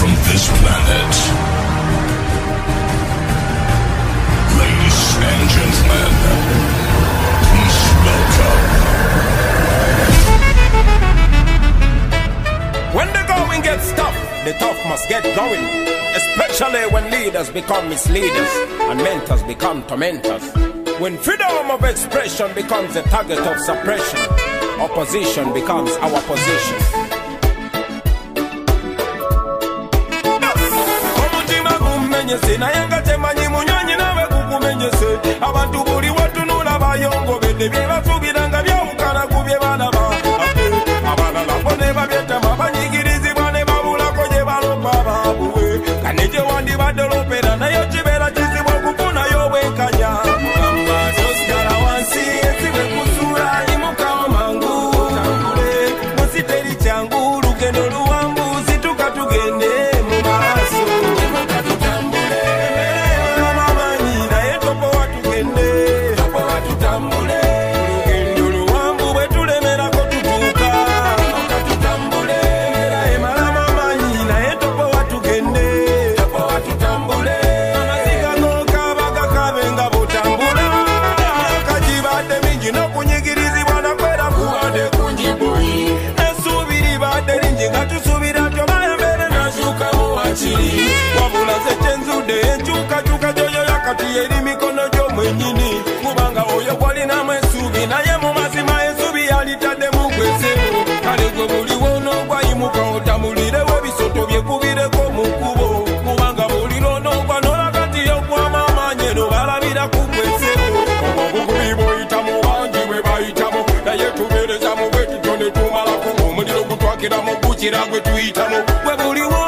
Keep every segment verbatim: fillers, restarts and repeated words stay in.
from this planet. Ladies and gentlemen, please welcome. When the going gets tough, the tough must get going. Especially when leaders become misleaders and mentors become tormentors. When freedom of expression becomes a target of suppression, opposition becomes our position. Abantu buli watunula bayongo bede byebasubiranga byawukana ku bye bana ba abalala bone babyetama banyigirizibwa ne babulako gye balomba baabuwe kane gye wandibadde olopera nayo kibeera kizibu okufunayo bwenkanya tosigala wansi ensibe kusuula imukawo mangu tambule musiteri kyangu lugendo luwangu situka tugende mu maaso wabula zetenzude enchuka chuka joyo yakati eri mikono gyo mwenyini kubanga oyo gwalina mwesubi naye mu mazima ensubi yalitadde mu gwesebo kale gwe buliwoo n'ogwayimuka otamulirewo ebisoto byekubireko mu kkubo kubanga buliro n'ogwa n'olakati yokwama amaanyi eno balabira ku gwesebo obukubi bw'oyitamu bangi bwe bayitamu naye tubeereza mu bwe tutyo ne tumalako omuliro gutwakiramu gukira gwe tuyitamu gwe buliwoo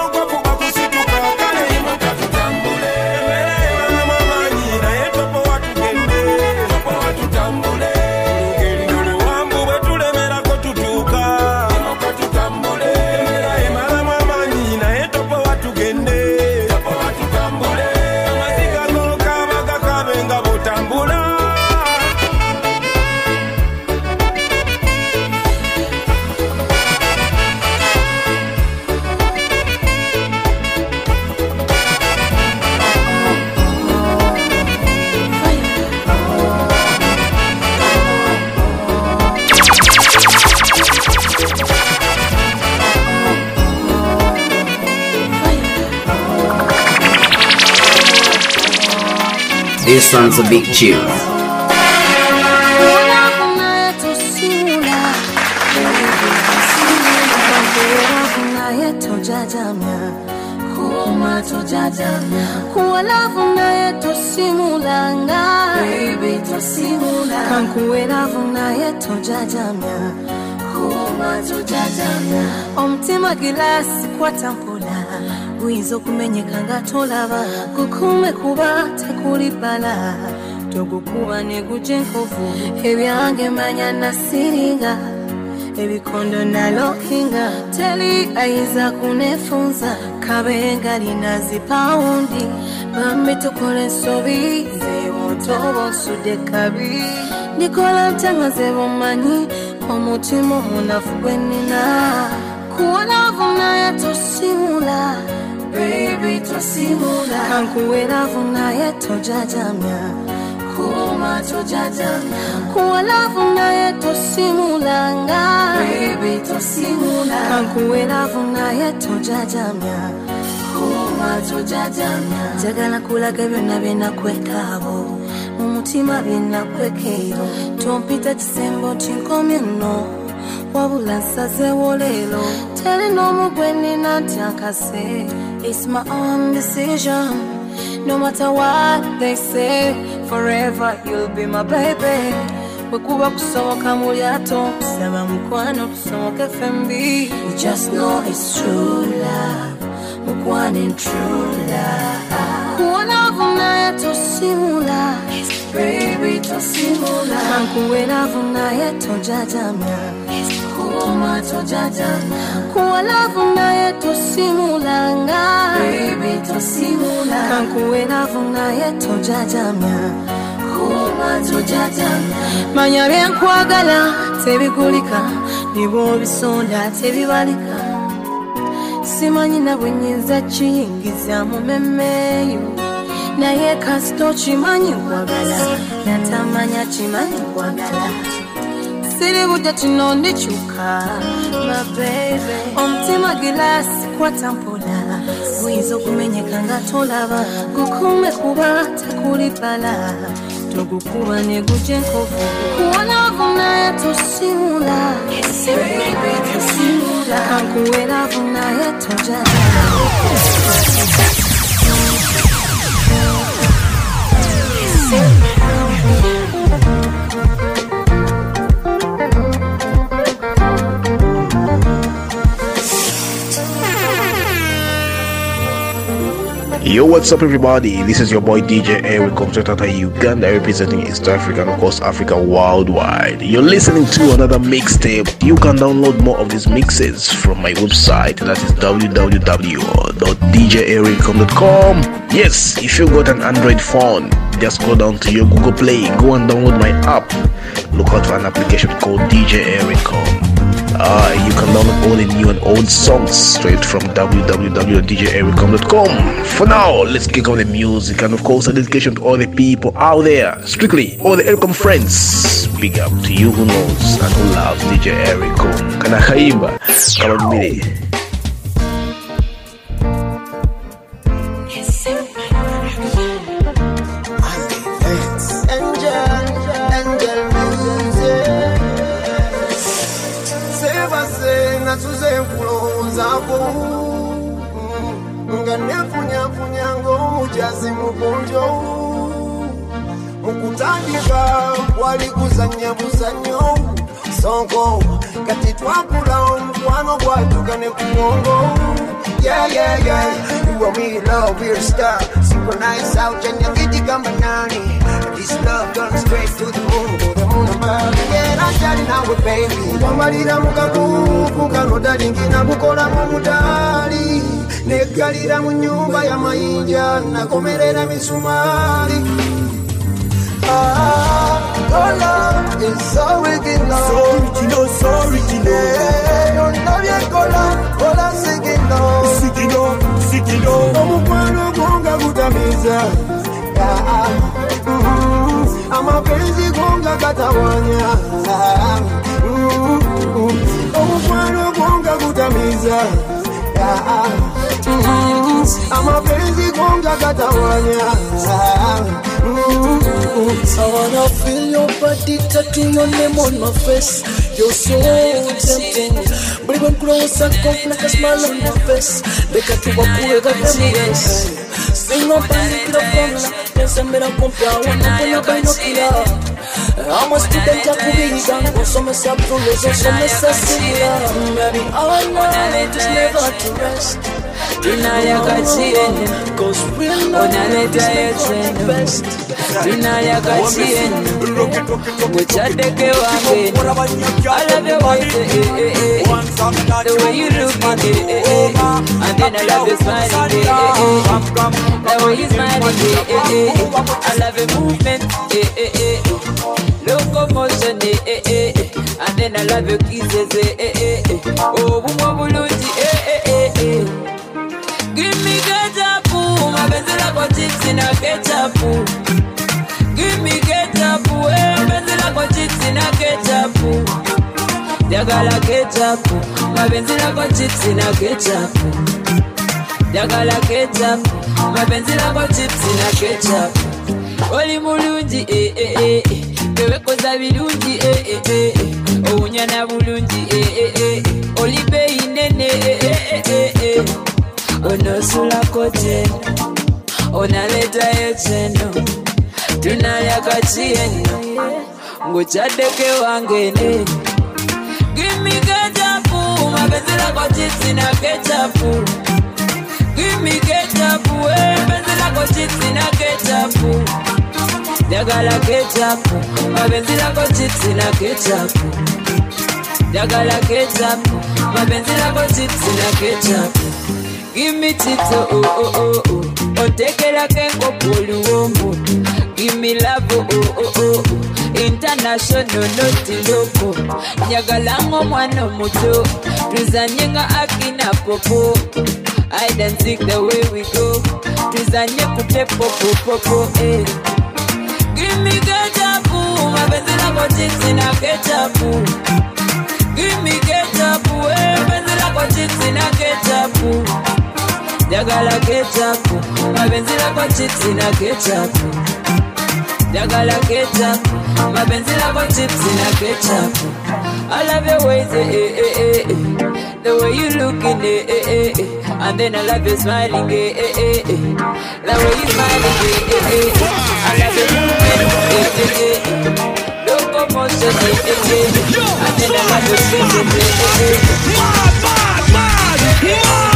This one's a big tune. Omtima gilasi kwa tampula Wizo kumenyeka nga tolaba kukume kuba tekulibala togukuba ne gujenkovu ebyange manya nasiringa ebikondo nalokinga teli aiza kunefunza kabenga linazi paundi bambi tukole sobi zewo tobo sude kabi nikola mtangaze bomanyi omutima munafu gwenina kuona vuna ya tosimula baby tosimula kankuwela vuna ya tojajamya kuma tojajamya kuona vuna ya tosimula nga baby tosimula kankuwela vuna ya tojajamya kuma tojajamya jagala kulaga byonna byonna kwekabo mumutima byonna kwekeyo tompita kisembo kinkomye nno wabula nsazewo leero teri n'omu gwe nnina ntyankase. It's my own decision. No matter what they say, forever you'll be my baby. Bwekuba kusoboka mu lyato kusaba mukwano tusoboke fembi. You just know it's true love, mukwano true love. Kuona vuna ya tosimula, baby tosimula. Kankuwela vuna ya tojajamya, kuma tojajamya. Kuona vuna ya tosimula nga, baby tosimula. Kankuwela vuna ya tojajamya, kuma tojajamya. Manya byenkwagala tebigulika, nibo bisonda tebibalika. simanyi na bwenyiza kiyingiza mu memmeyo naye kasito kimanyi nkwagala natamanya kimanyi nkwagala siri budde kino ndikyuka my baby omutima gilasi kwata mpola guyinza okumenyeka nga tolaba gukume kuba tekuli bala togukuba ne gujja enkovu kuwalavu naye tosimula tosimula kankuwelavu naye tojala Yo, what's up everybody? This is your boy D J Eric from Uganda, representing East Africa and of course Africa worldwide. You're listening to another mixtape. You can download more of these mixes from my website, that is w w w dot d j ericom dot com. Yes, if you got an Android phone, just go down to your Google Play, go and download my app. Look out for an application called D J Ericom. Uh, you can download all the new and old songs straight from w w w dot d j ericom dot com. For now, let's kick on the music, and of course a dedication to all the people out there, strictly all the Ericom friends. Big up to you who knows and who loves D J Ericom. Kana kaimba kama mimi. Mukutandika walikuzanya buzanyo songo kati twakula omukwano gwatukane ku ngongo. Yeah, yeah, yeah. You and me love, we're a star. Synchronize out and you get the gambanani. This love gone straight to the moon, to the moon above. Yeah, I'm daddy now with baby. Wamalira mukakuku kanoda lingina bukola mumudali. Nekalira mu nyumba ya mayinja nakomerera misumari. Ah, your love is so original. So original, so original. Yeah, your love ya kola, kola sigino. Sigino, sigino. Omukwano gonga gutamiza. Yeah, mm-hmm. Amapenzi gonga katawanya. Mm-hmm. Omukwano gonga gutamiza. Yeah, mm-hmm. Amapenzi gonga katawanya. Mm-hmm. I wanna feel your body, tattoo your name on my face. You're so tempting. But even close and come like a smile on my face. They got to walk away, got them yes. Sing up and lick it up from la. Yes, I'm gonna compare one up on a binocular. I'm a student of Kubiga. Go some mess up to lose, some mess up similar. Baby, all night is never to rest. Tunaya kachiene, cause we're not the best. Tunaya kachiene, muchadeke wange. I love your way, eh, eh, eh. The way you look, eh, eh, eh. And then I love your smile, eh, eh, eh. The way you smile, eh, eh, eh. I love your movement, eh, eh, eh. Locomotion, eh, eh, eh. And then I love your kisses, eh, eh, eh. Oh, bumabuluti, eh, eh, eh, eh. Give me ketchup, my benzela kwa chips in a ketchup. Give me ketchup, eh, benzela kwa chips in a ketchup. Yagala ketchup, my benzela kwa chips in a ketchup. Yagala ketchup, my benzela kwa chips in a ketchup. Oli mulungi, eh, eh, eh, kewe koza bilungi, eh, eh, eh. Ounyana bulungi, eh, eh, eh. Oli bei nene, eh, eh, eh, eh. Ono sula kote, onaleta yecheno. Tunaya kachieno, nguchadeke wangene. Give me ketchup, mabenzela kwa chips in a ketchup. Give me ketchup, eh, benzela kwa chips in a ketchup. Yagala ketchup, mabenzela kwa chips in a ketchup. Yagala ketchup, mabenzela kwa chips in a ketchup. Give me tips, oh, oh, oh, oh, oh. Oh, take it like a couple wombo. Give me love, oh, oh, oh, oh. international not local. Nyagalango mwana muto, tuzanyenga akina popo. I don't seek the way we go. Tuzanye kute popo popo eh. Give me ketchup, mapenzi lako chips na ketchup. Give me ketchup, eh, mapenzi lako chips na ketchup. Jagala ketchup, mapenzi lako chips na ketchup. Jagala ketchup, mapenzi lako chips na ketchup. I love your ways, eh, eh, eh, eh. The way you looking, eh, eh, eh, eh. And then I love you smiling, eh, eh, eh, eh. The way you smiling, eh, eh, eh, eh. I love you moving, eh, eh, eh, eh. Locomotion, eh, eh, eh, eh. And then I love you singing, eh, eh, eh, eh. Mad, mad, mad, mad.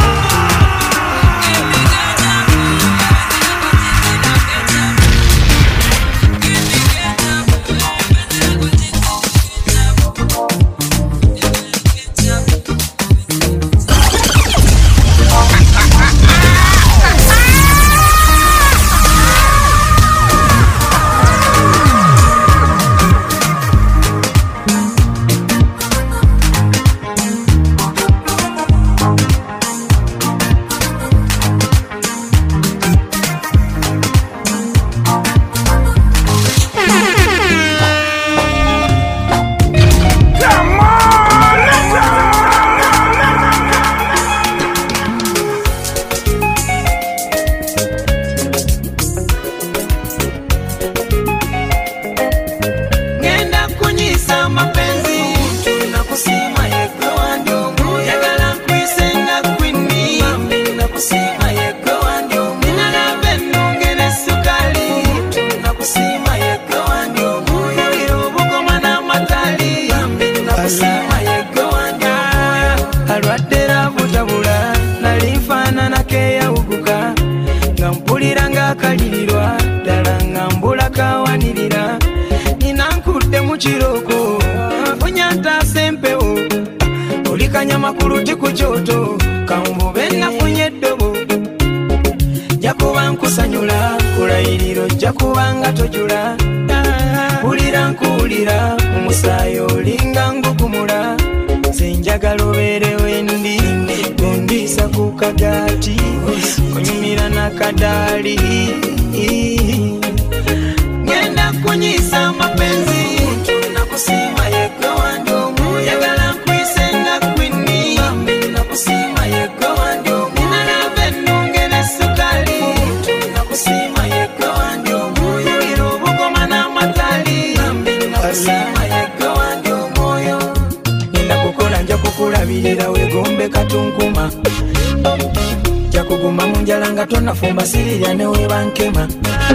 Fumba sirira newe bankema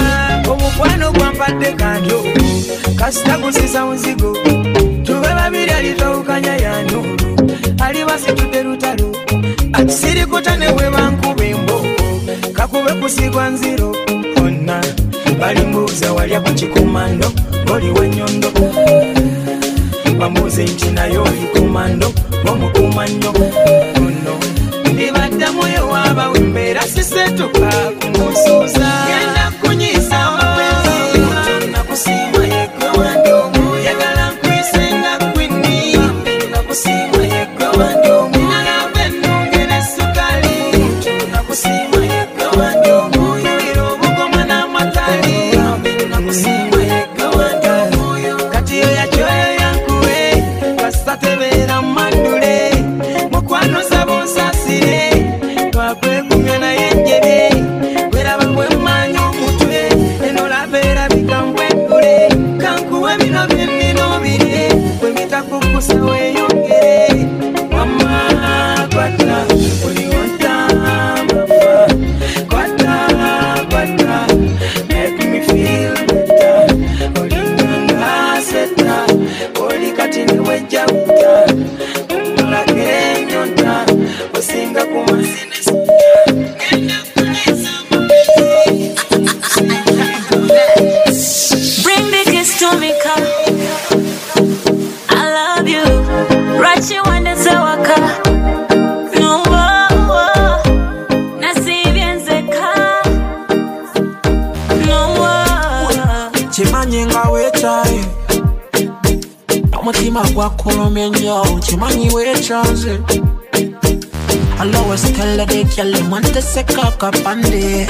omukwano gwampadde kanjo kasita gusiza muzigo tube babiri alitawukanya yanuru ali basitudde lutalo atisirikuta newe bankuba emboko kakube kusigwa nziro onna balimbuuza walya ku kikomando oli w'ennyondo bamuuze nti nayo oli komando ng'omukuuma nnyo ono ndibadda moyo waba wembeera sisetuka kumusuuza genda kunyisa amapenzi nakusiima yegwe wandi omu yagala nkwisenga kwinni nakusiima yegwe wandi omu nalaba ennunge n'essukaali nakusiima yegwe wandi omu yulira obugoma n'amataali nakusiima yegwe wandi omu kati yo yakyoyo yankuwe kasita tebeera mmandule mukwano sabo nsasire twakwegumya naye njere weraba kwemmanya omutwe eno labeera bikambweggule kankuwe bino byennino biri bwemitakukusa weeyongere mama kwata oliwontamafa kwata kwata make me feel better olinganga seta oli kati niwejjawuta omulage enyota osinga ku kwa kolomenya chimanyi we chanze I'll always tell her they kill them want to say cock up and day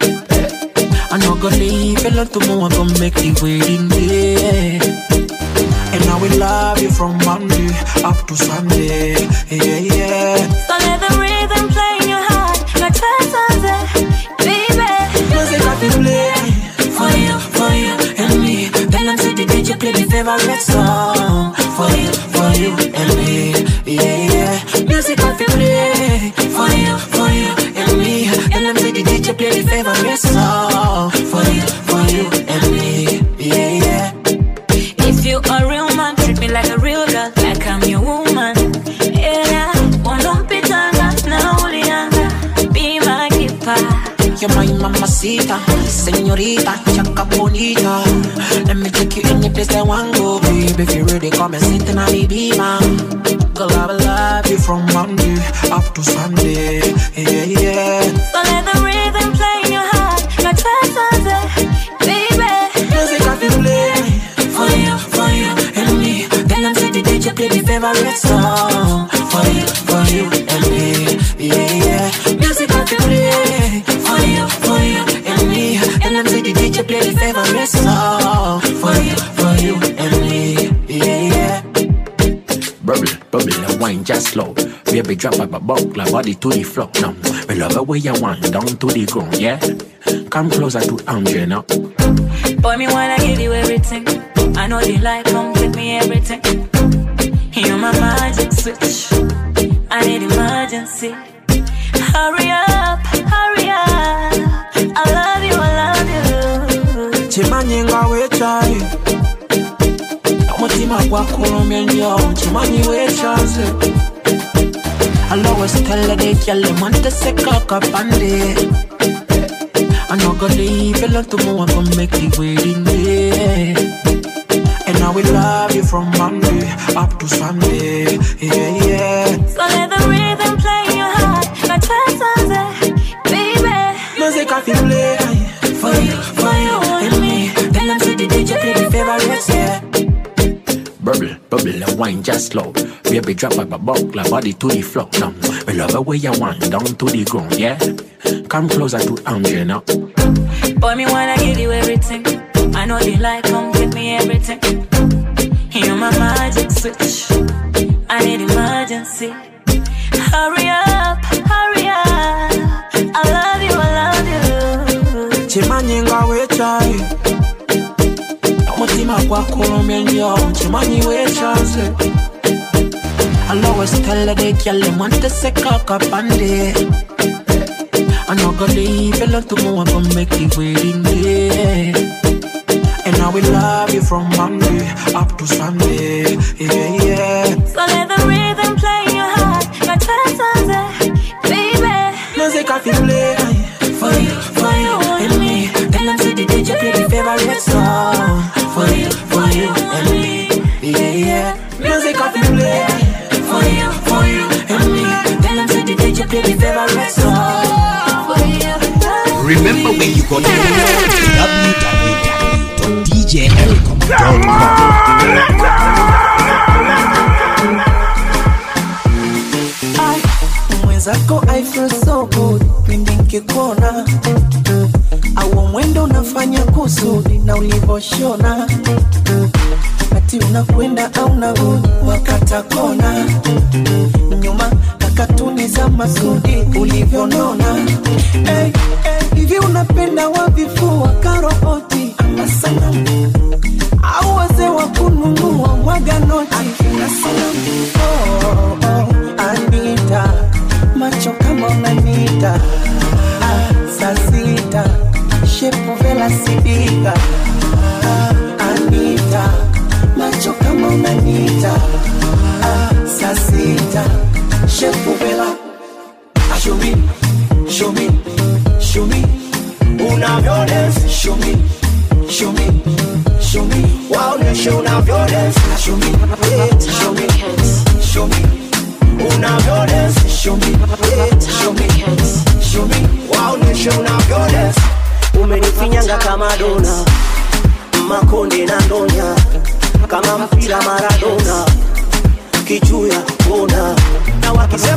I'm not gonna leave it up to me, I'm gonna make the wedding day And I will love you from Monday up to Sunday Yeah, yeah So let the rhythm play in your heart like first Sunday Baby Music I feel play For you, for you and me Tell them say the D J play the favorite song For you, for you and me Yeah, yeah Music I feel play For you, for you and me Tell them say the D J play the favorite song For you, for you and me Yeah, yeah If you a real man, treat me like a real girl Like I'm your woman Yeah, one don't be turned up, now only younger Be my keeper You're my mamacita, señorita, chaka bonita. Let me take you any place I want go, baby. If you ready, come and sit in a baby, man. Girl, I will love you from Monday up to Sunday. Yeah, yeah. So let the rhythm play in your heart like first Sunday, baby. Music I feel play For you, for you and me. Tell them say the D J play the favorite song. For you, for you and me. Yeah, yeah. Music I feel play For you, for you and me. And them say the D J play the favorite song For you, for you and me. Yeah, yeah. Bubble, bubble, and wine just slow. Baby drop up a buckler, body to the floor. Now, we love the way you want, down to the ground, yeah. Come closer to Andre now. Boy, me wanna give you everything. I know you like, come give me everything. You're my magic switch. I need emergency. Hurry up, hurry up. I love you, I love you. Chimanyi nga we chai. Mutima kwa kolomenya. Chimanyi we chanze. I'll always tell her they kill them want to say cock up and day. I'm not gonna leave it up to me, I'm gonna make the wedding day. And I will love you from Monday up to Sunday. Yeah, yeah. So let the rhythm play in your heart like first Sunday, baby. Music I feel play For you, for you and me. Tell them say the D J play the favorite, yeah. Bubble, bubble and wine just slow. Baby drop up a buckler, body to the floor. Now, we love the way you want, down to the ground, yeah. Come closer to Andre now. Boy, me wanna give you everything. I know you like, come give me everything. You're my magic switch. I need emergency. Hurry up, hurry up. I love you, I love you. Chimanyi nga we chai. Mutima kwa kolomenya. Chimanyi we chanze. I'll always tell her they kill them want to say cock up and day. I'm not gonna leave it up to me, I'm gonna make the wedding day. And I will love you from Monday up to Sunday. Yeah, yeah. So let the rhythm play in your heart like first Sunday, baby. Music I feel play For you, for you and me. Tell them say the D J play the favorite song. For you, for you and me. Yeah, yeah. Music I feel play For you, for you and me. Tell them say the D J play the favorite song. For you. Remember where you got to w w w dot d j ericom dot com. Mwenzako I feel so good pindi nkikuona, au mwendo unafanya kusudi na ulivoshona, ati unakwenda au narudi wakata kona, nyuma kakatuni za masudi ulivyonona. Hey, hey, hivi unapenda wavifua karoboti ama sanamu, au wazee wa kununua mwaga noti na sanamu. Oh, oh, Anita, macho kama unanita, ah, saa sita, shepu vela sidika, ah, Anita, macho kama unanita, ah, saa sita, shepu vela. Ah, show me, show me, show me, unavyo dance. Show me, show me, show me, waoneshe unavyo dance. Show me, show me, show me, unavyo dance. Show me, show me, show me, waoneshe unavyo dance. Umenifinyanga kama dona, makonde na ndonya, kama mpira Maradona.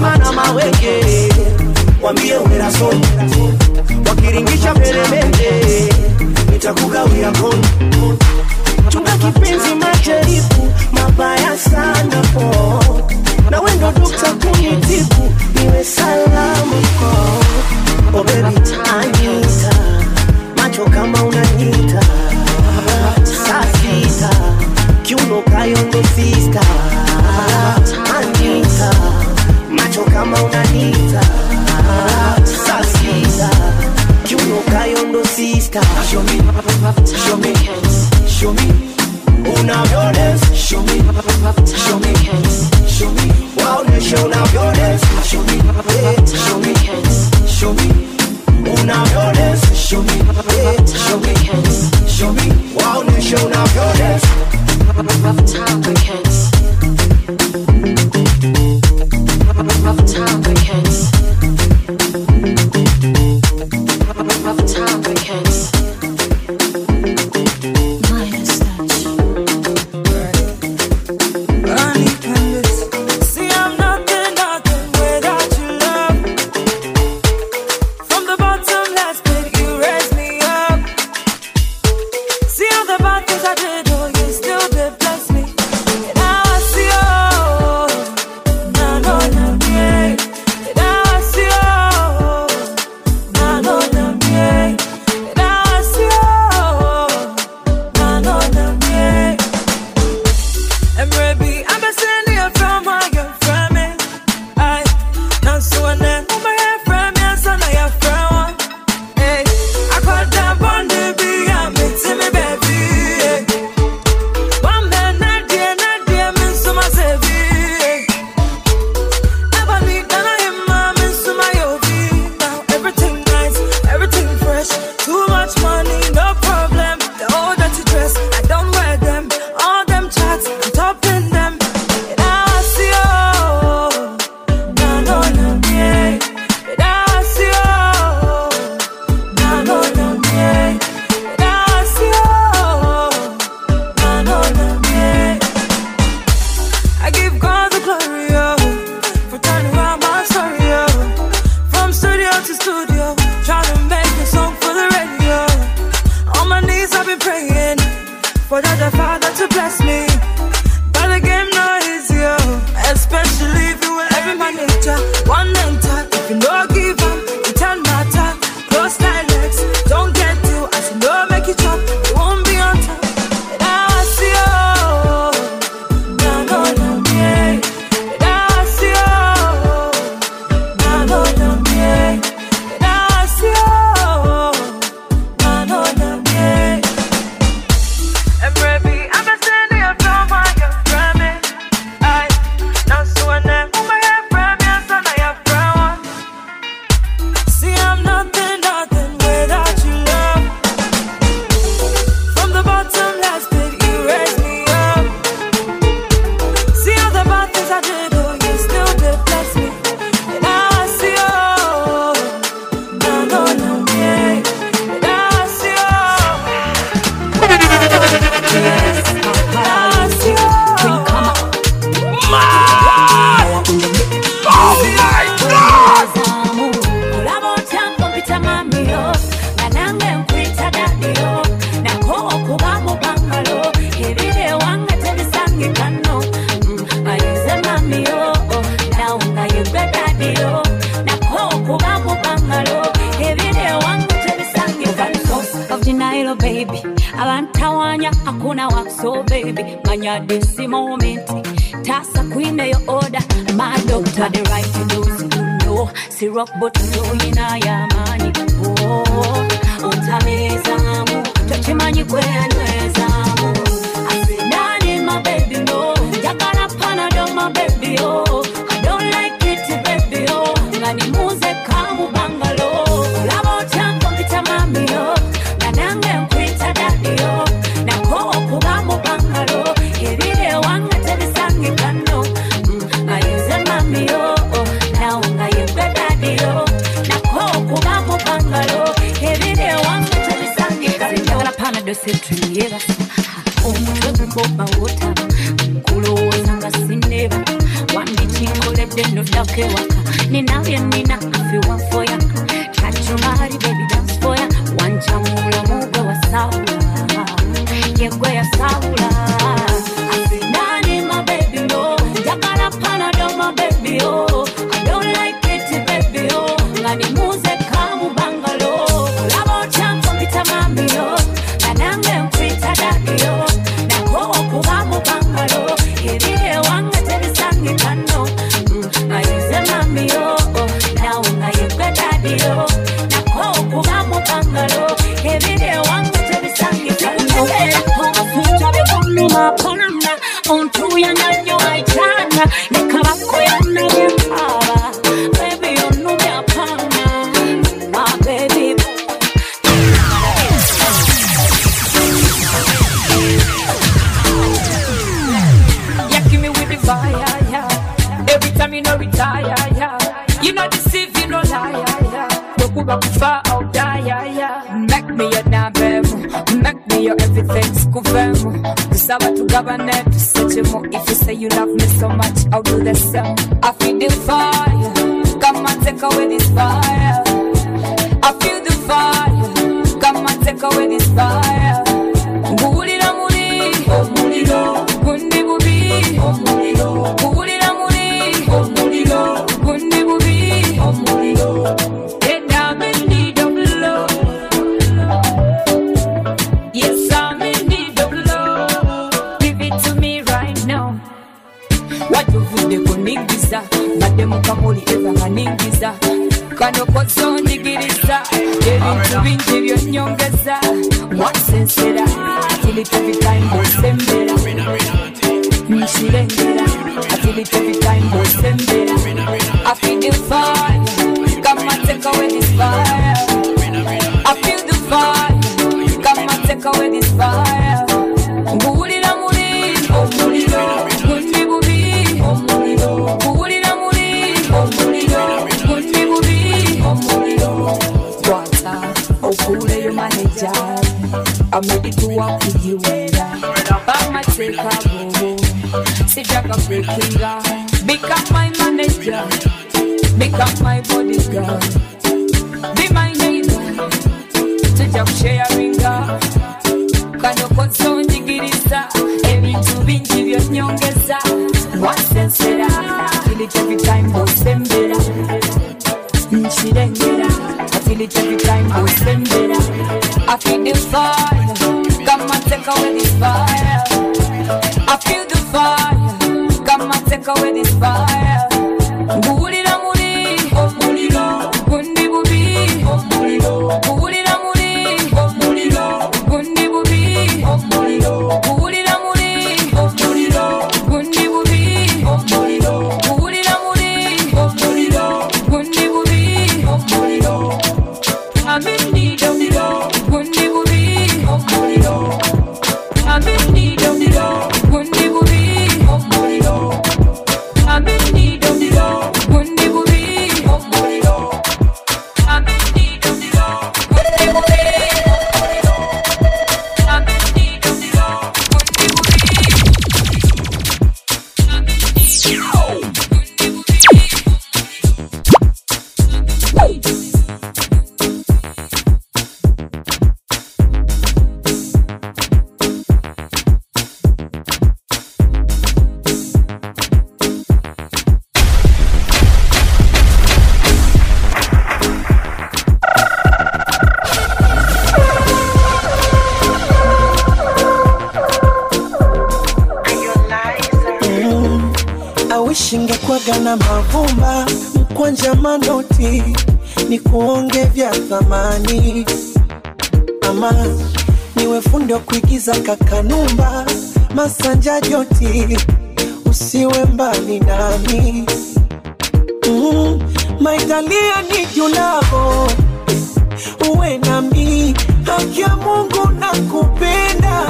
sema na mawenge, wambie umeraso, wakiringisha peremende, nitakugawia koni. Chunga kipenzi macherifu, mabaya sana po, na wendo dukta kunitibu, niwe salama po. Oh baby, Anita, macho kama unanita, sasita, kiuno kayondo sister. Anita, macho kama unanita, sasita, kiuno kayondo sister. Show me, show me, show me, unavyones. Show me, show me, show me, waoneshe unavyones. Show me, show me, show me, unavyones. Show me, show me, show me, waoneshe unavyones. Rough time weekends. Rough time weekends. Rough time weekends. Minus touch. Honey Candice. See, I'm nothing, nothing without your love. From the bottom, last pit, you raised me up. See all the bad things I did, oh, you still did bless me. And now I see, oh, na no na me. And now I see, oh, na no na me. And now I see, oh, na no na me. And maybe I'm a senior from where you're from. I now so and then I'm a hair from yes and I have from. Hey, I caught that bond to be a mix in me baby. One man not dear, not dear, mean so much heavy. Never need none of him, mom, and so my O V. Now everything nice, everything fresh. Too much money, no problem. The old dirty dress, I don't wear them. All them chats, I'm topping them. And now I see, oh, na no na me. And now I see, oh, na no na me. And now I see, oh, na no na me. I give God the glory, oh, for turning around my story, oh. From studio to studio, trying to make a song for the radio. On my knees I've been praying for the Father to bless me. But the game not easy, oh. Especially if you will every my nature. One and talk, if you no give up, you turn matter. Close like legs, don't get to. As you know, make it chop, you won't be on top. And now I see, oh, na no na me. And now I see, oh, na no na me. And now I see, oh, na no na me. And baby, I'm a senior from where you're from. I now so and then I'm a hair from yes and I have from. See, I'm nothing, nothing without your love. From the bottom, last pit, you raised me up. See all the bad things I did, oh, you still did bless me. And now I see, oh, na no na me. And now I see, oh, yes, now I see, oh, of denial, baby. Abantawanya hakuna wakso, baby. Manya desi momenti. Tasa queen your order. My doctor the right to do so, you know. Si rock but so ina ya mani. Oh, utamezamu. Chochimanyi kwe anwezamu. Asinani my baby, no. Jakana panado my baby, oh. I don't like it, baby, oh. Ngani muze kamu bangalo. Labo chango kita mami, oh. Nanange mkwita daddy, oh. Nako kubamu bangalo. Hiride wanga tebisangi kano. Ayuze mami, oh, oh. Naunga yebe daddy, oh. Nako kubamu bangalo. Hiride wanga tebisangi kano. Wala panado setri yeba. Umutwe mboba wota. Kulo wanga sineba. Wandi chingo lede no dake waka. love you, Nina, if you want for ya. Catch your body, baby, dance for ya. One jam, mula, muga, wa saula. Yegwe ya saula. I say, Nani, my baby, oh. Jagala panado, my baby, oh. I don't like it, baby, oh. Ngani muze kamu bangalo. Labo chanko pita mami, oh. Nanange mpita daki, oh. Nako kubamu bangalo. Hiride wanga tebi sangi kano. I use a mami, oh. Now I use a daddy, oh. Nako kubamu bangalo. Hiride wanga tebi sangi kano. Fucha be kumi maponana. Ontu ya nyanyo aichana. Nekabako ya nanyekaba. Baby, you know me apana. My baby. Yeah, give me with the fire, yeah. Every time you know retire, yeah. You know deceive, you know lie, yeah. Don't go back far, I'll die, yeah, yeah. Make me your nabem, make me your everything, skuvem. Kusaba to governor, to set you more. If you say you love me so much, I'll do the same. I feel the fire, come and take away this fire. I feel the fire, come and take away this fire. Gulira muri, oh muliro, gundi bubi, oh muliro. Gulira muri, oh muliro, gundi bubi, oh muliro. And I'm in need of love. Yes, I'm in need of love. Give it to me right now. What you feel the kuningiza, mademu kamuli eva maningiza. Kano kozo ndigiriza, ebintu bingi byonyongeza. Wansensera, till it every time bosembera. Nshirengera, till it every time bosembera. I feel the fire, come and take away this fire. I feel the fire, come and take away this fire. Gulira muri, oh muliro, gundi bubi, oh muliro. Gulira muri, oh muliro, gundi bubi, oh muliro. Water, oh kule your manager. I'm ready to walk with you and I. Bama take a go, sit back a breaking down. Become my manager, become my bodyguard. Be my neighbor, to just sharing God. Kano kozo ndigiriza, ebintu bingi byonyongeza. Wansensera, till it every time bosembera. Nshirengera, till it every time bosembera. I feel the fire, come and take away this fire. I feel the fire, come and take away this fire. Gulira muri, oh muliro, gundi bubi, oh muliro. Gulira muri, oh muliro, gundi bubi, oh muliro. Gulira muri, oh muliro, gundi bubi, oh muliro. Gulira muri, oh muliro, gundi bubi, oh muliro. I'm in need of love, gundi bubi, oh muliro. I'm in need of love, gundi bubi, oh muliro. I'm in need of love, gundi bubi, oh muliro. I'm in need of love, gundi bubi, oh muliro. I'm in need of love, gundi bubi. I'm in need of love, gundi bubi. Shingekwaga na mavumba mkwanja manoti ni kuonge vya thamani, ama niwe fundo kuigiza kakanumba masanja joti usiwe mbali nami. mm, Maitalia ni julavo uwe nami, haki ya Mungu nakupenda.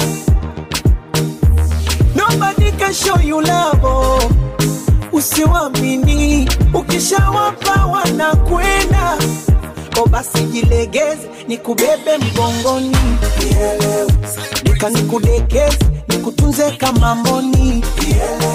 Nobody can show you love, usiwamini, ukishawapa wanakwenda. O basi jilegeze, nikubebe mgongoni, nika nikudekeze, nikutunze kama mboni.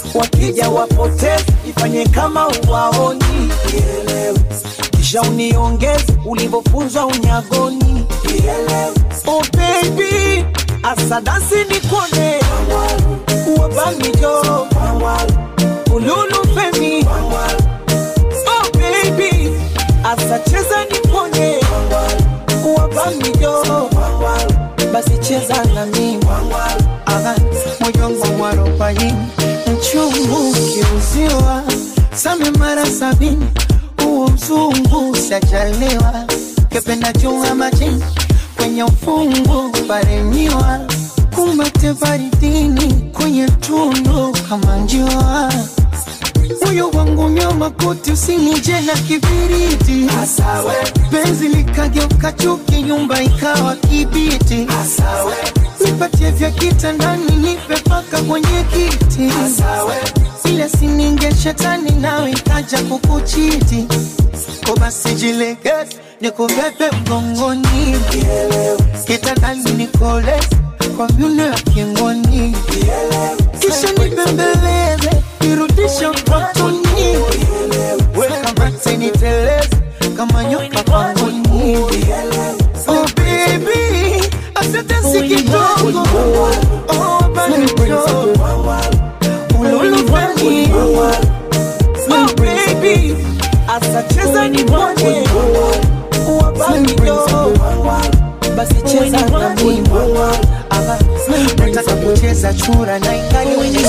wakija wapoteze, ifanye kama uwaoni, ielewe. Kisha uniongeze ulivyofunzwa unyagoni, ielewe. Oh baby, asadasi nikone, uwabamijo, ululu femi. Oh baby, asacheza nikone, uwabamijo, basi cheza na mimi. Aha, moyo wangu warobaini, mchungu kiuziwa, same mara sabini, uo mzungu sajalewa, kependa chunga majini, kwenye ufungu paremiwa, kumate baridini, kwenye tundu kama njua. Moyo wangu nyoma kuti usinije na kibiriti, asawe. Penzi likageuka chuki, nyumba ikawa kibiti, asawe. Nipatie vya kitandani, nipe paka kwenye kiti, asawe. Ile sininge shetani nawe ikaja kukuchiti, kwa basi jilegeze nikubebe mgongoni, kitandani nikoleze kwa vyuno ya kingoni, kisha nibembeleze nirudishe utotoni, weka mate niteleze kama nyoka pangoni. Oh baby, asante si kidogo, oh banijo, ululu fani. Oh baby, asacheza ni mwane, uwa banijo, basi cheza na mimi. Nataka kucheza chura na ingali wenye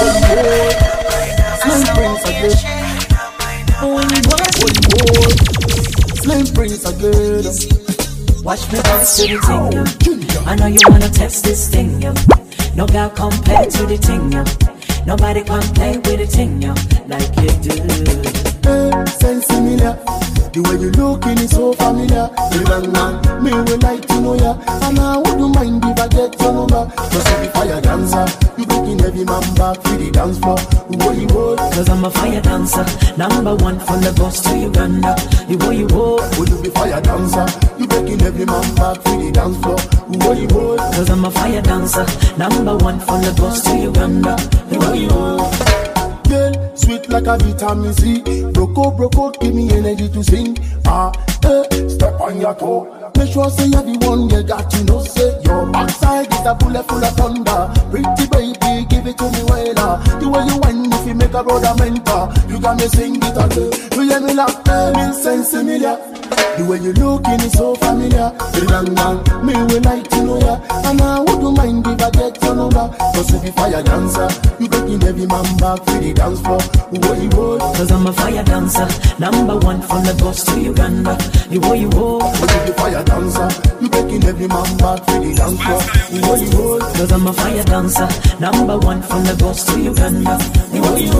Slim Prince again. Watch me dance to the thing, yeah. I know you wanna test this thing, yeah. No girl compare to the thing, yeah. Nobody can play with the thing, yeah, like you do. Hey, sense similar. The way you looking is so familiar. Even man, me will like to know ya. And I wouldn't mind if I get your number. Cause if I fire dancer, you breaking every man back to the dance floor. What you want? Cause I'm a fire dancer, number one from the bus to Uganda. The way you walk, would you be fire dancer? You breaking every man back to the dance floor. What you want? Cause I'm a fire dancer, number one from the bus to Uganda. The way you walk, girl, sweet like a vitamin C. Broco, broco, give me energy to sing. Ah, eh, step on your toe. Make sure say you're the one you got to know. Say your backside is a bullet full of thunder. Pretty baby, give it to me well. The way you whine, if you make a brother mentor, you got me sing it again. You hear me laugh, me sense similar. The way you looking is so familiar. Young man, me will like to know ya. And I wouldn't mind if I get your number. Cause if you fire dancer, you breaking every man back to the dance floor. What you want? Cause I'm a fire dancer, number one from the bus to Uganda. The way you walk, cause if you fire dancer, you breaking every man back to the dance floor. What you want? Cause I'm a fire dancer, number one from the bus to Uganda. The way you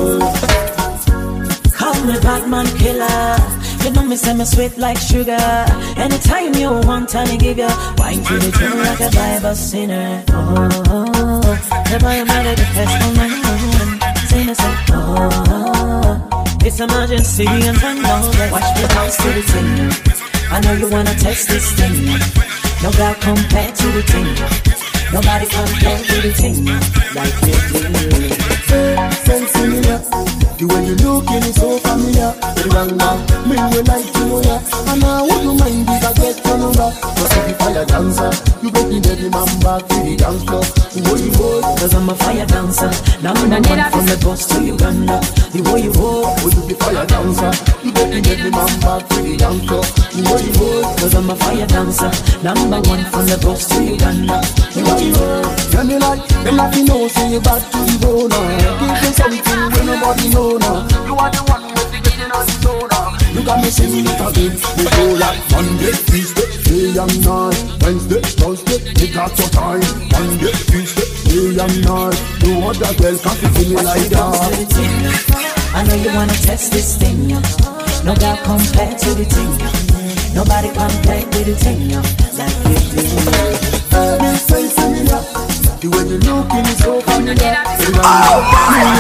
walk, call me Batman killer. You know me say me sweet like sugar. Anytime you want, I give you wine to the tune like a Bible sinner. Oh, oh, oh. Never am I the best on my own. Say me say, oh, oh. It's emergency and I know that. Watch me bounce to the thing. I know you wanna test this thing. No girl compare to the thing. Nobody compare to the thing like you do. Sense similar. The way you looking is so familiar. Young man, me will like to know ya. And I wouldn't mind if I get your number. Cause if you fire dancer, you breaking every man back to the dance floor. What you want? Cause I'm a fire dancer, number one from the bus to Uganda. The way you walk, would you be fire dancer? You breaking every man back to the dance floor. What you want? Cause I'm a fire dancer, number one from the bus to Uganda. The way you walk, tell me like, them like you know, say you back to the bone now. Give me something when nobody know now. You are the one who's getting on the floor now. You got me singing it again. We go like Monday, Tuesday, day and night. Wednesday, Thursday, we got your time. Monday, Tuesday, day and night. No other girl can feel me like that. I know you wanna test this thing, yeah. No girl compare to the thing. Nobody compare with the thing, yeah, like you do. Baby, say similar. The way you looking is so familiar. Oh my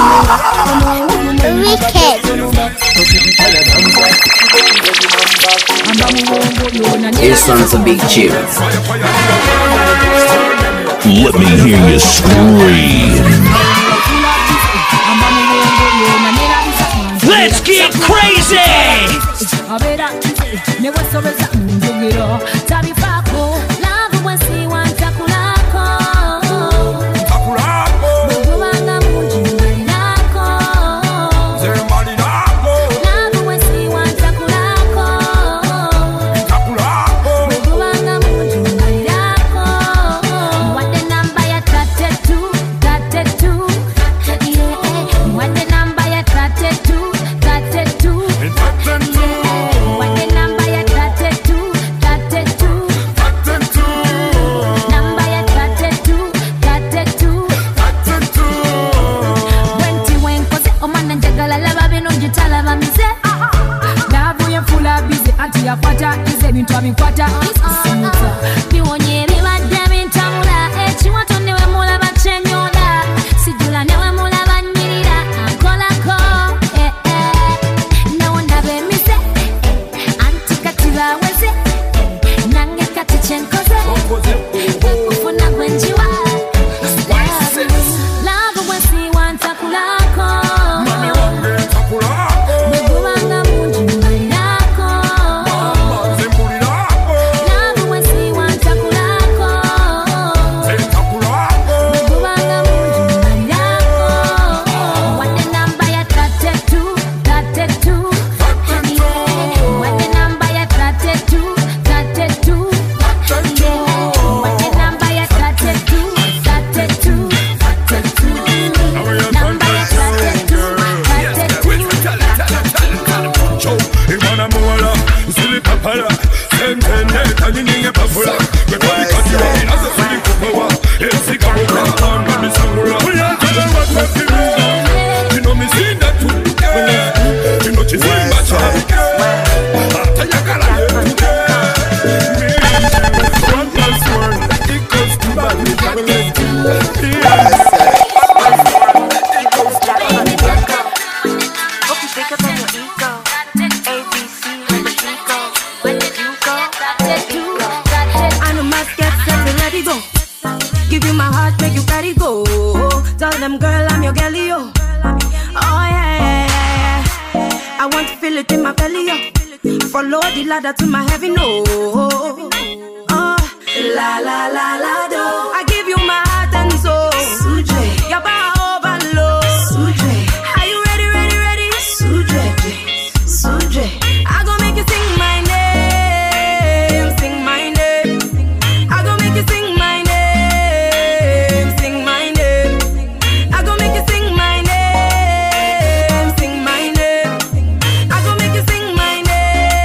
God! It's time to be chill. Let me hear you scream. get crazy. To my heaven, no. Oh, la la la la do. I give you my heart and soul. Suje, yaba over low. Suje, are you ready, ready, ready? Suje, Suje, I gon' make you sing my name, sing my name. I gon' make you sing my name, sing my name. I gon' make you sing my name, sing my name. I gon' make you sing my name.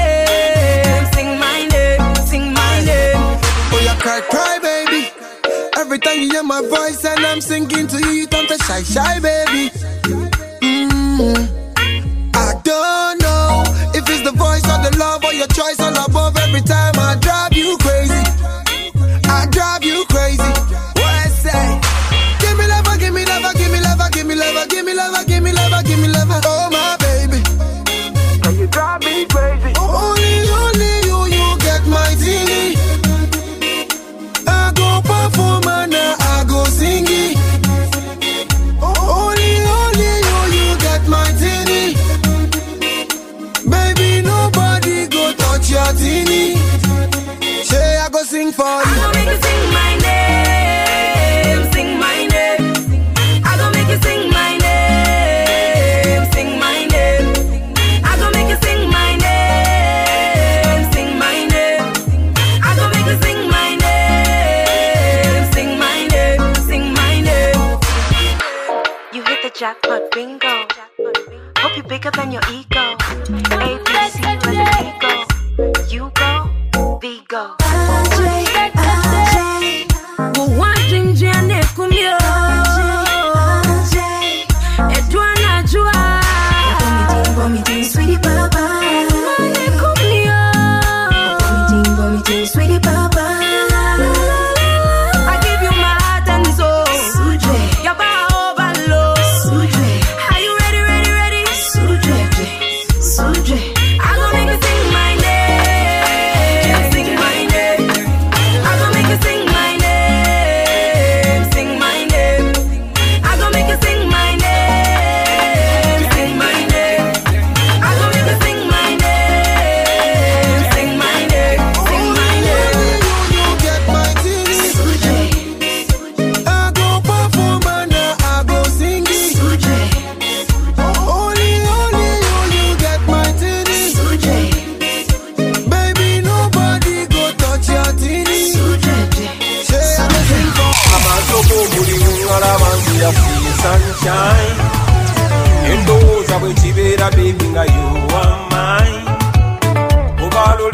Cry, cry, baby. Every time you hear my voice and I'm singing to you, you turn to shy, shy, baby. Mm-hmm. I don't know if it's the voice or the love or your choice all above. Every time I drive you crazy, I drive you crazy. What I say? Give me love, give me love, give me love, give me love, give me love, give me love, give me love. Oh my baby, and you drive me crazy. Only, only you, you get my tingly. I go perform and I go sing it. Only, only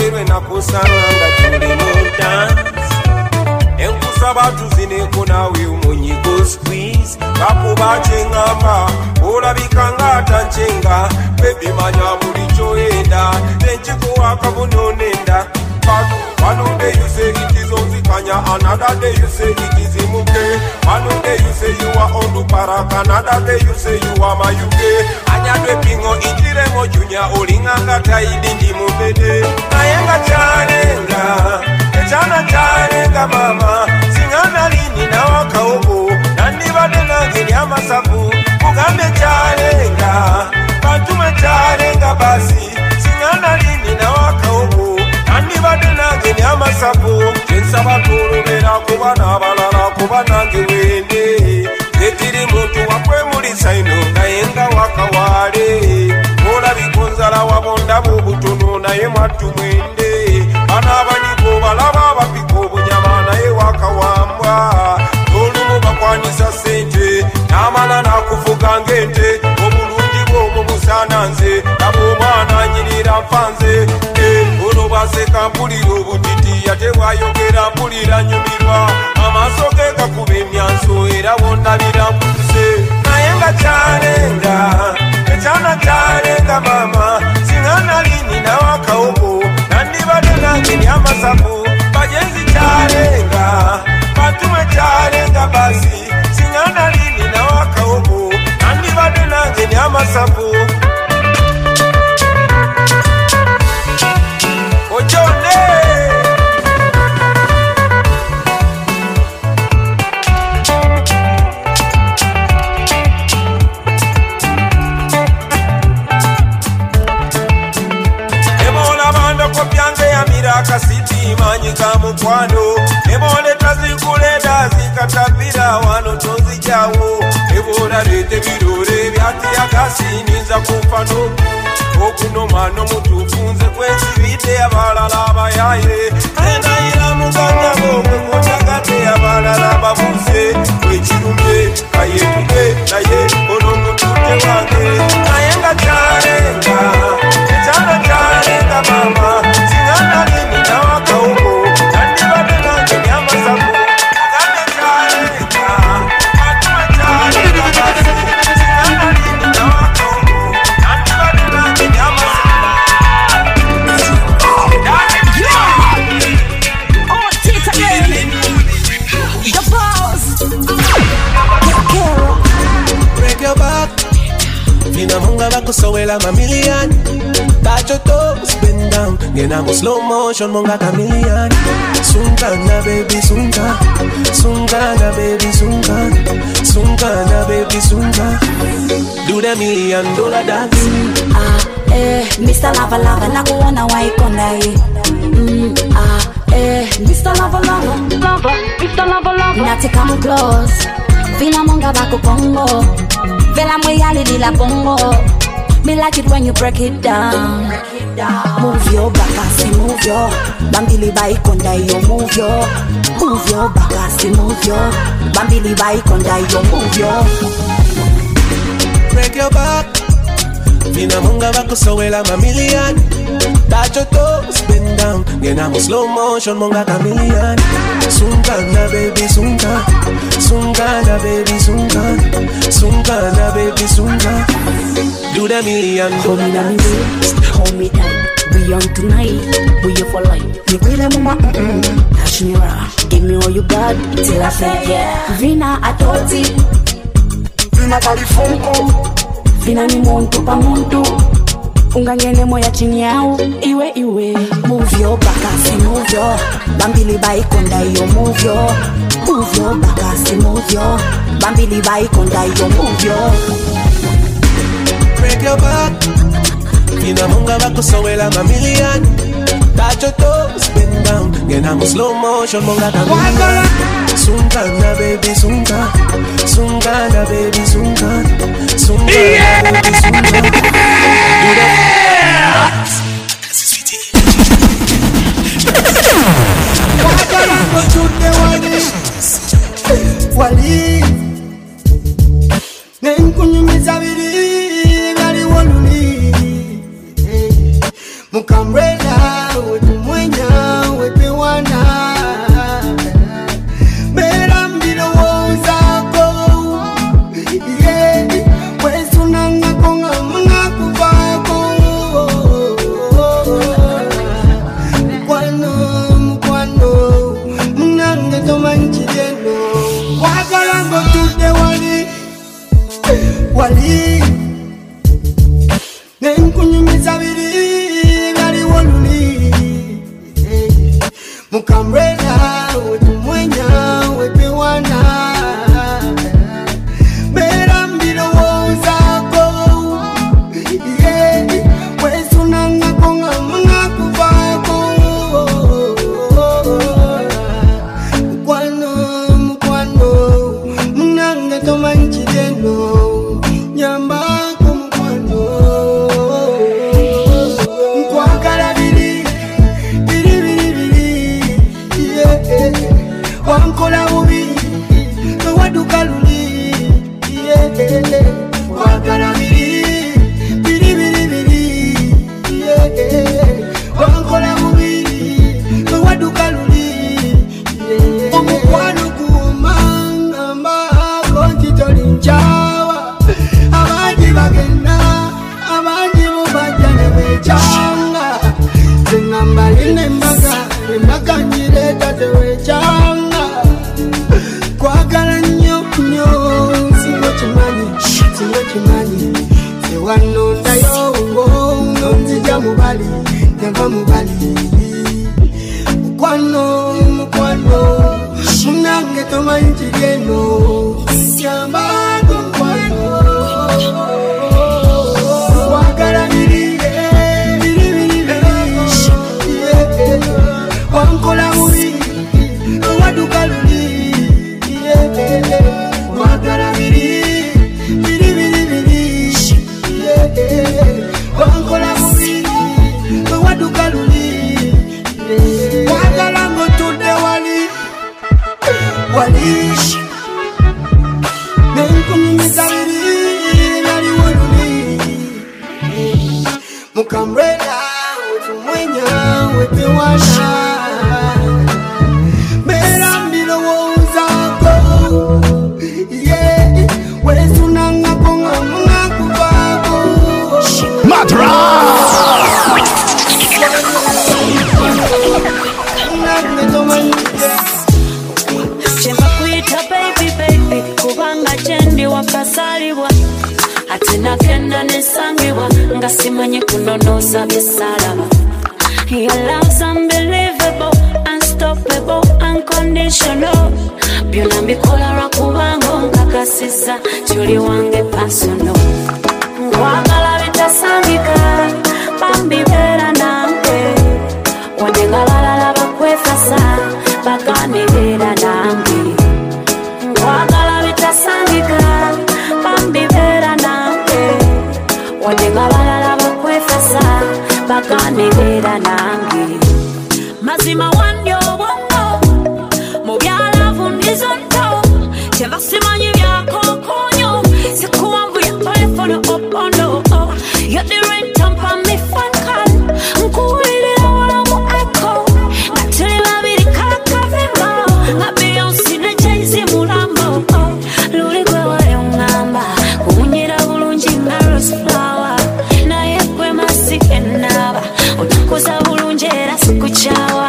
lero nakusanga tuli mu dance enkusaba tuzineko nawe omunyigo squeeze kakuba kyengamba olabika ng'atanchenga bebi manya buli kyoyenda nenkikuwa akabunonenda one day you say it is Onzikanya, another day you say it is Imuke. One day you say you are Onduparak, another day you say you are Mayuke. Anya dwe pingo injire mo junya olinganga taidindi mubede. Nayenga charenga, echana charenga mama. Singana lini na wakaogo, nandi bade nangi nyama sabu. Mugambe charenga, bantume charenga basi. Singana lini na wakaogo. Andi badena geni amasapo Jensaba toro mera kubana balala kubana ngewende Netiri muntu wakwe muri saino Nayenga wakawale Mola bikonzala wabonda bubutono Naye matu mwende Anabani balaba bapiko bunyama Naye wakawamba Tolu mubakwanisa sente Namana na kufuga ngente Obulungi bwomu busananze Nabo mwana nyirira mfanze Baseka mpulira obutiti yate bwayogera mpulira nyumirwa amaaso ge gakuba emyanso era bonnabira mpuse naye nga kyalenga ekyana kyalenga mama singana lini nawe akawogo nandibadde nange ni amasafu bajenzi kyalenga batume kyalenga basi singana lini nawe akawogo nandibadde nange ni amasafu Kasiti manyika mukwano ebole tazikuleda zikatapira wano tonzi jawo ebola lete birore byati akasiniza kupano okuno mano mutufunze kwesibite abalala abayaye enayira muganda bomwe kutakate abalala babuse wekirumbe kayetuge naye ono mutute wange nayenga kyalenga ekyana kyalenga mama singana lini nawe akawuko nandibadde nange ni amasafu mugande kyalenga atume kyalenga basi singana lini nawe akawuko nandibadde nange ni amasafu Oh, Tita again. The boss. Break your back. Mina munga bakusowela mamilion. Touch your toes, bend down. Ngena mo slow motion munga chameleon. Sungana baby sunga, sungana baby sunga, sungana baby sunga. Do the million dollar dance. Ah eh, Mister Lava Lava nakuona waikonda hii. Mm ah eh, Mister Lava Lava, Lava, Mister Lava Lava. Nati come close. Vina munga bako Congo. Vela mweyali di la bongo. Me like it when you break it down. Move your back, I say move your. Bambili baikonda yo move your. Move your back, I say move your. Bambili baikonda yo move your. Break your back. Mina munga bakusowela mamilion. Touch your toes, bend down. Ngena mo slow motion munga chameleon. Sungana baby sunga, sungana baby sunga, sungana baby sunga. Do the million hold me down, hold me down. We on tonight, we here for life. Me really mama, mm-mm. Touch me raw, give me all you got till I say yeah. Vina atoti, vina kalifunko, vina ni muntu pa muntu. Ungangene moya chini yao, iwe iwe. Move your back, I say move your. Bambili baikonda yo move your. Move your back, I say move your. Bambili baikonda yo move your. Break your back. Mina munga bakusowela mamilion. Touch your toes, bend down. Ngena mo slow motion munga chameleon. Sungana baby sunga, sungana baby sunga, sungana baby sunga. Yeah! Wali Nenkunyumiza biri Gari waluni Mukambrela Gamba line mbaga Mbaga njireta tewe changa Kwagala nyo nyo Singo chimani, singo chimani Sewano ndayo ungo Nonzija mubali, neva mubali Mukwano, mukwano Munange toma njigeno Siambago mukwano Kwagala nirige Wankola muri, waduka luli Wakala miri, miri miri miri Wankola muri, waduka luli Wakala ngotude wali Wali Nenkumisa miri, nari waluli Mukambrela, utumwenya, wepewana Chemba kuita baby baby kubanga chendi wakasalibwa atina kenda nesangibwa ngasimanye kunonosa bisalaba. Your love's unbelievable, unstoppable, unconditional. Byonambi kola kubanga nkakasisa tuli wange personal. Wagala bitasangika bambi bera nange wanengalala bakwefasa baganirira nange. Wagala bitasangika bambi bera nange wanengalala bakwefasa baganirira nange. Mazima wanyo wango mubyalavu nizonto chemba simanyi byako konyo sikuwangu ya telefono opondo. You're the right time for me fun call nkuwilira wala mu echo natili babiri kaka vima ngabi yonsine chaizi mulambo luli kwe wale ungamba kunyira bulungi nga rose flower naye kwe masike naba otukuza bulungi era sikuchawa.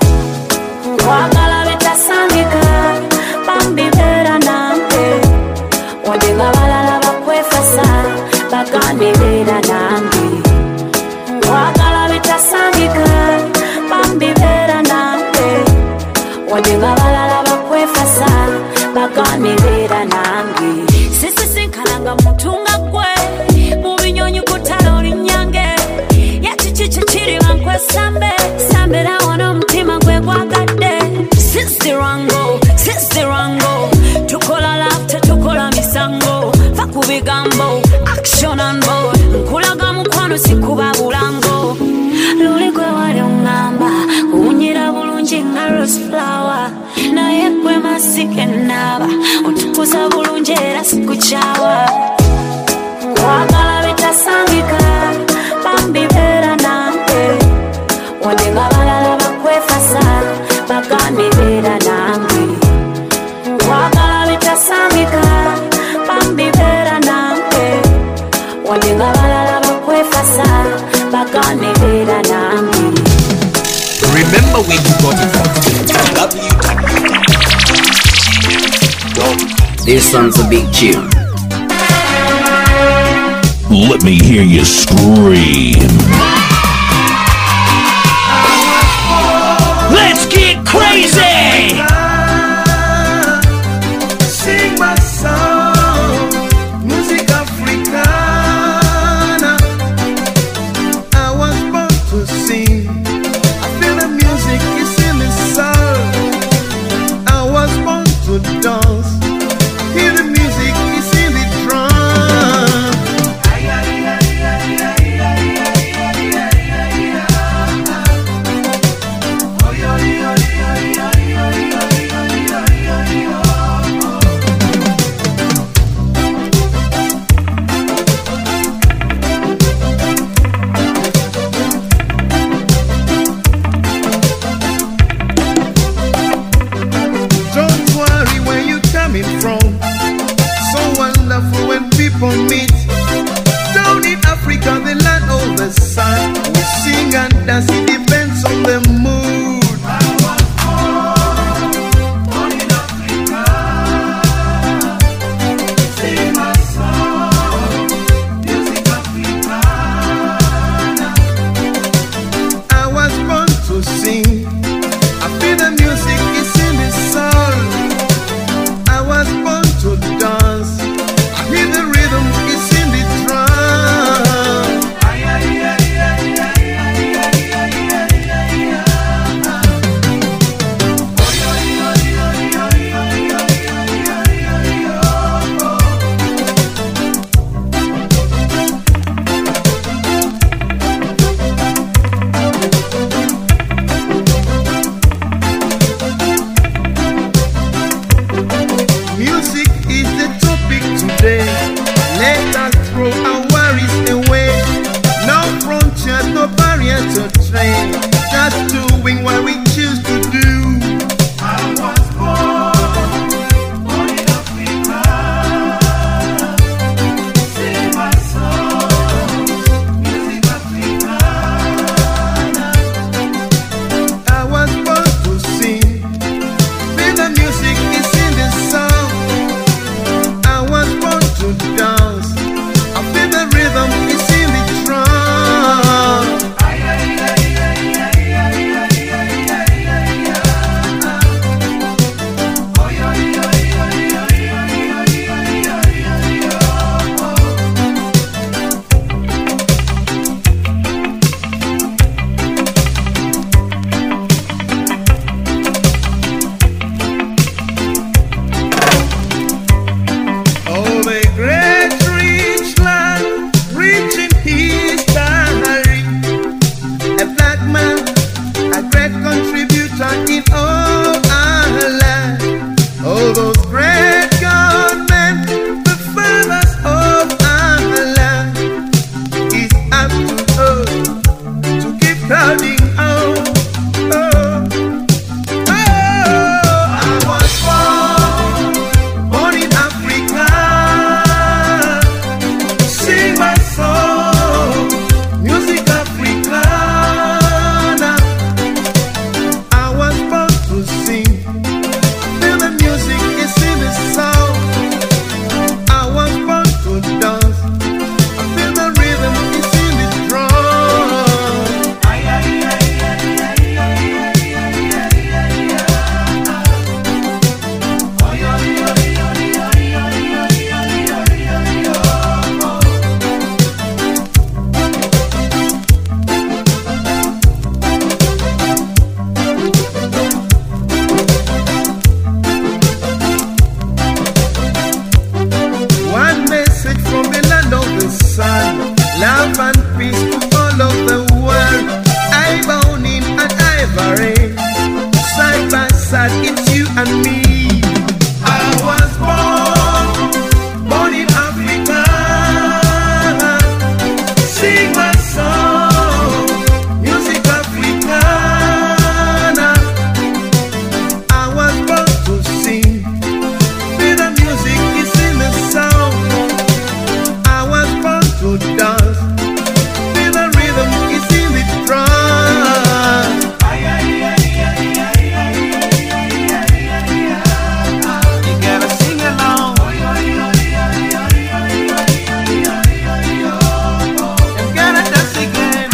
Nkwagala bitasangika bambi bera nange wadenga balala bakwefasa baganirira nange. Nkwagala bitasangika bambi bera nange wadenga balala bakwefasa baganirira nange. Sisi sinkananga mutunga gwe mubinyonyi kutalo linyange yachichichi chiri wankwesambe sambera wana mtima gwe gwagadde. Sisi rango, sisi rango tukola lafte tukola misango fakubigambo action and bold nkulaga mukwano sikuba bulango luli gwe wali ungamba kunyira bulungi nga rose flower naye gwe masike naba otukuza bulungi era sikuchawa. Nkwagala bitasangika bambi bera nange wadenga balala bakwefasa baganirira nange. Nkwagala bitasangika bambi bera nange wadenga balala bakwefasa baganirira nange. Remember where you got it from. w w w. This one's a big tune. Let me hear you scream. Let's get crazy! Sing my song, music Africana. I was born to sing. I feel the music is in the soul. I was born to dance. Hear the music is in the drum. Oh, yeah, yeah, yeah, yeah, yeah. crowding out. Oh, oh, I was born, born in Africa. Sing my song, music Africana. I was born to sing. Feel the music is in the sound. I was born to dance. I feel the rhythm is in the drum. Ay, ay, ay, ay, ay, ay, ay, ay, ay, ay. Oh, yo, yo, yo, yo, yo, yo, yo, yo, yo, One message from the land of the sun, love and peace to all of the world. Ivory and ivory, side by side, it's you and me. I was born, born in Africa. Sing my song, music Africana. I was born to sing. Feel the music is in the sound. I was born to dance. Feel the rhythm is in the drum. Ay, ay, ay, ay, ay, ay, ay, ay, ay, ay. You gotta sing along. You gotta dance again.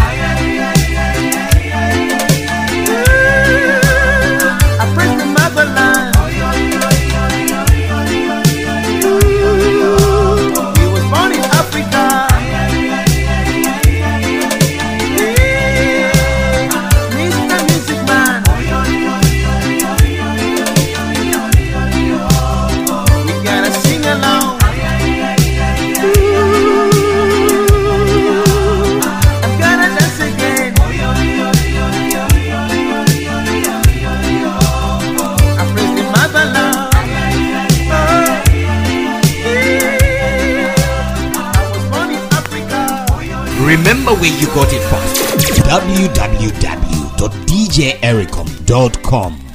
I praise the motherland. He was born in Africa. Mister Music Man. We gotta sing along. I'm gonna dance again. I praise the motherland. Remember where you got it from. w w w dot d j ericom dot com